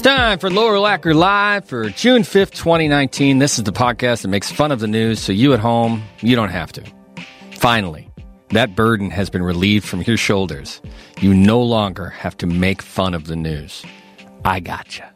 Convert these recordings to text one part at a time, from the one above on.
Time for Lower Lacquer Live for June 5th, 2019. This is the podcast that makes fun of the news, so you at home, you don't have to. Finally, that burden has been relieved from your shoulders. You no longer have to make fun of the news. I gotcha.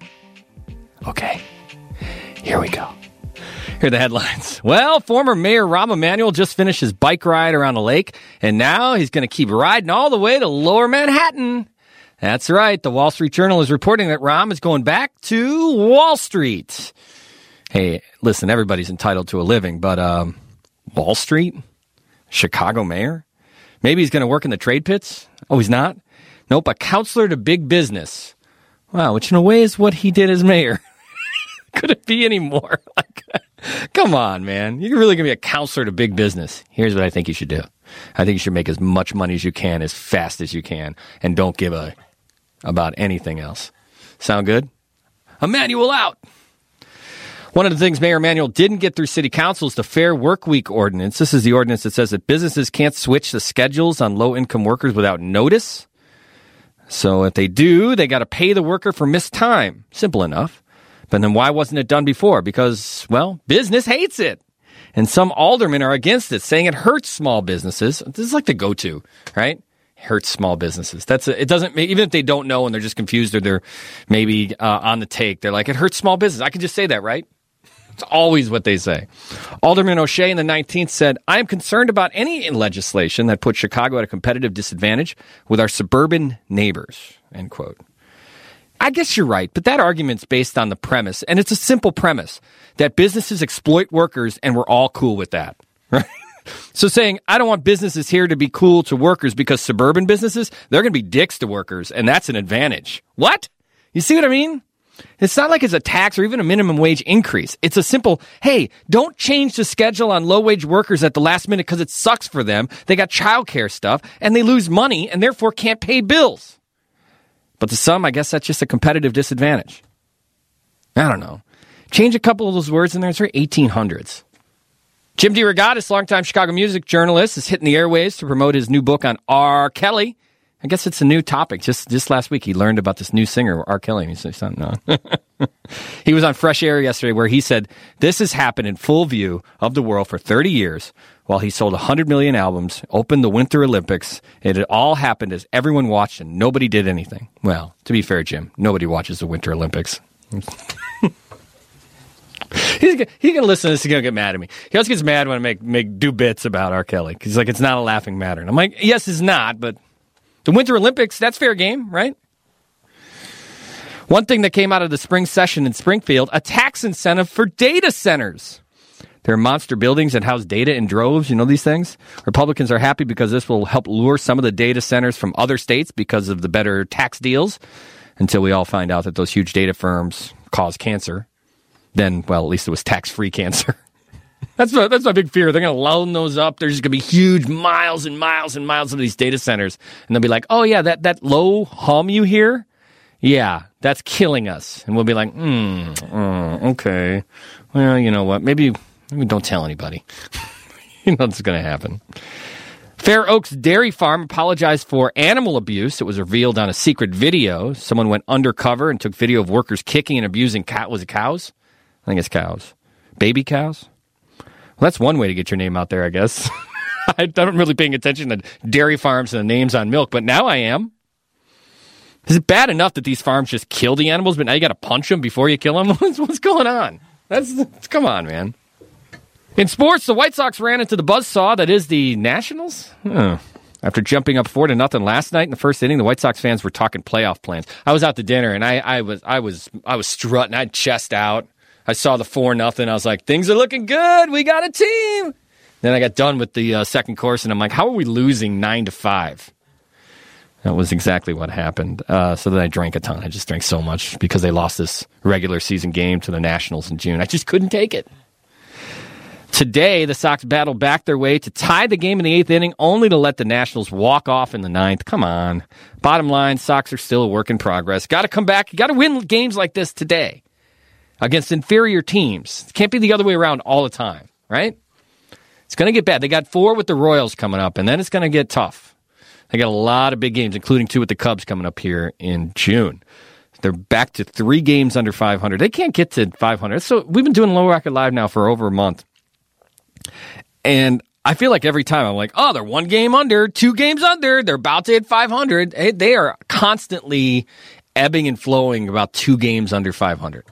Okay, here we go. Here are the headlines. Well, former Mayor Rahm Emanuel just finished his bike ride around the lake, and now he's going to keep riding all the way to Lower Manhattan. That's right. The Wall Street Journal is reporting that Rahm is going back to Wall Street. Hey, listen, everybody's entitled to a living, but Wall Street? Chicago mayor? Maybe he's going to work in the trade pits? Oh, he's not? Nope, a counselor to big business. Wow, which in a way is what he did as mayor. Could it be any more? Come on, man. You're really going to be a counselor to big business. Here's what I think you should do. I think you should make as much money as you can, as fast as you can, and don't give a about anything else. Sound good? Emanuel out! One of the things Mayor Emanuel didn't get through City Council is the Fair Work Week ordinance. This is the ordinance that says that businesses can't switch the schedules on low-income workers without notice. So if they do, they got to pay the worker for missed time. Simple enough. But then why wasn't it done before? Because, well, business hates it. And some aldermen are against it, saying it hurts small businesses. This is like the go-to, right? Hurts small businesses. It doesn't, even if they don't know and they're just confused or they're maybe on the take, they're like, it hurts small business. I can just say that, right? It's always what they say. Alderman O'Shea in the 19th said, I am concerned about any legislation that puts Chicago at a competitive disadvantage with our suburban neighbors, end quote. I guess you're right, but that argument's based on the premise, and it's a simple premise, that businesses exploit workers and we're all cool with that, right? So saying, I don't want businesses here to be cool to workers because suburban businesses, they're going to be dicks to workers, and that's an advantage. What? You see what I mean? It's not like it's a tax or even a minimum wage increase. It's a simple, hey, don't change the schedule on low-wage workers at the last minute because it sucks for them. They got childcare stuff, and they lose money and therefore can't pay bills. But to some, I guess that's just a competitive disadvantage. I don't know. Change a couple of those words in there. It's very 1800s. Jim DeRogatis, longtime Chicago music journalist, is hitting the airwaves to promote his new book on R. Kelly. I guess it's a new topic. Just last week, he learned about this new singer, R. Kelly, and he said, no. He was on Fresh Air yesterday where he said, this has happened in full view of the world for 30 years while he sold 100 million albums, opened the Winter Olympics. It had all happened as everyone watched and nobody did anything. Well, to be fair, Jim, nobody watches the Winter Olympics. He's going to listen to this. He's going to get mad at me. He always gets mad when I do bits about R. Kelly. He's like, it's not a laughing matter. And I'm like, yes, it's not, but the Winter Olympics, that's fair game, right? One thing that came out of the spring session in Springfield, a tax incentive for data centers. They're monster buildings that house data in droves. You know these things? Republicans are happy because this will help lure some of the data centers from other states because of the better tax deals until we all find out that those huge data firms cause cancer. Then, well, at least it was tax-free cancer. That's my big fear. They're going to loan those up. There's going to be huge miles and miles and miles of these data centers. And they'll be like, oh, yeah, that low hum you hear? Yeah, that's killing us. And we'll be like, okay. Well, you know what? Maybe don't tell anybody. You know what's going to happen. Fair Oaks Dairy Farm apologized for animal abuse. It was revealed on a secret video. Someone went undercover and took video of workers kicking and abusing was it cows? I think it's cows. Baby cows? Well, that's one way to get your name out there, I guess. I'm not really paying attention to dairy farms and the names on milk, but now I am. Is it bad enough that these farms just kill the animals, but now you got to punch them before you kill them? What's going on? Come on, man. In sports, the White Sox ran into the buzzsaw that is the Nationals. After jumping up 4-0 last night in the first inning, the White Sox fans were talking playoff plans. I was out to dinner and I was strutting. I had chest out. I saw the 4-0. I was like, things are looking good. We got a team. Then I got done with the second course, and I'm like, how are we losing 9-5? That was exactly what happened. So then I drank a ton. I just drank so much because they lost this regular season game to the Nationals in June. I just couldn't take it. Today, the Sox battled back their way to tie the game in the 8th inning, only to let the Nationals walk off in the 9th. Come on. Bottom line, Sox are still a work in progress. Got to come back. You got to win games like this today against inferior teams. It can't be the other way around all the time, right? It's going to get bad. They got 4 with the Royals coming up, and then it's going to get tough. They got a lot of big games, including 2 with the Cubs coming up here in June. They're back to 3 games under 500. They can't get to 500. So we've been doing Low Record Live now for over a month. And I feel like every time I'm like, oh, they're 1 game under, 2 games under. They're about to hit 500. They are constantly ebbing and flowing about 2 games under 500.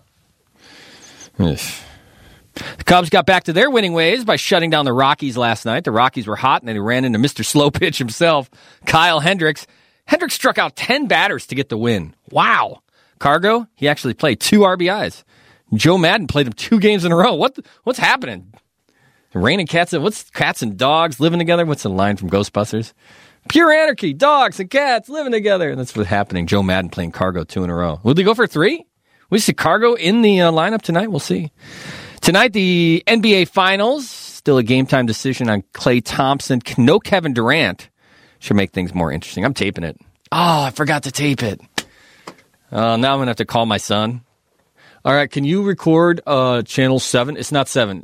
The Cubs got back to their winning ways by shutting down the Rockies last night. The Rockies were hot, and then he ran into Mr. Slow Pitch himself, Kyle Hendricks. Hendricks struck out 10 batters to get the win. Wow. Cargo, he actually played 2 RBIs. Joe Madden played him 2 games in a row. What's happening? Raining cats, what's cats and dogs living together? What's the line from Ghostbusters? Pure anarchy, dogs and cats living together. That's what's happening. Joe Madden playing Cargo 2 in a row. Will they go for 3? We see Cargo in the lineup tonight. We'll see. Tonight, the NBA Finals. Still a game-time decision on Klay Thompson. No Kevin Durant. Should make things more interesting. I'm taping it. Oh, I forgot to tape it. Now I'm going to have to call my son. All right, can you record channel 7? It's not 7.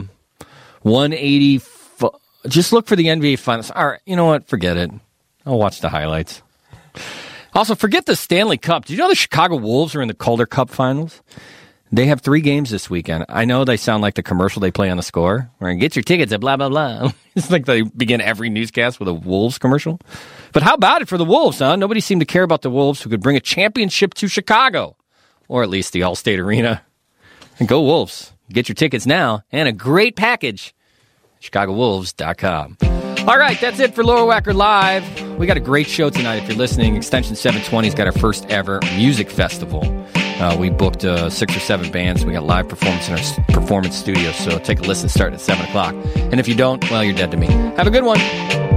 180. Just look for the NBA Finals. All right, you know what? Forget it. I'll watch the highlights. Also, forget the Stanley Cup. Did you know the Chicago Wolves are in the Calder Cup Finals? They have 3 games this weekend. I know they sound like the commercial they play on the Score. Where get your tickets at blah, blah, blah. It's like they begin every newscast with a Wolves commercial. But how about it for the Wolves, huh? Nobody seemed to care about the Wolves, who could bring a championship to Chicago. Or at least the Allstate Arena. And go Wolves. Get your tickets now. And a great package. ChicagoWolves.com. All right, that's it for Lower Wacker Live. We got a great show tonight if you're listening. Extension 720's got our first ever music festival. We booked 6 or 7 bands. We got live performance in our performance studio, so take a listen starting at 7 o'clock. And if you don't, well, you're dead to me. Have a good one.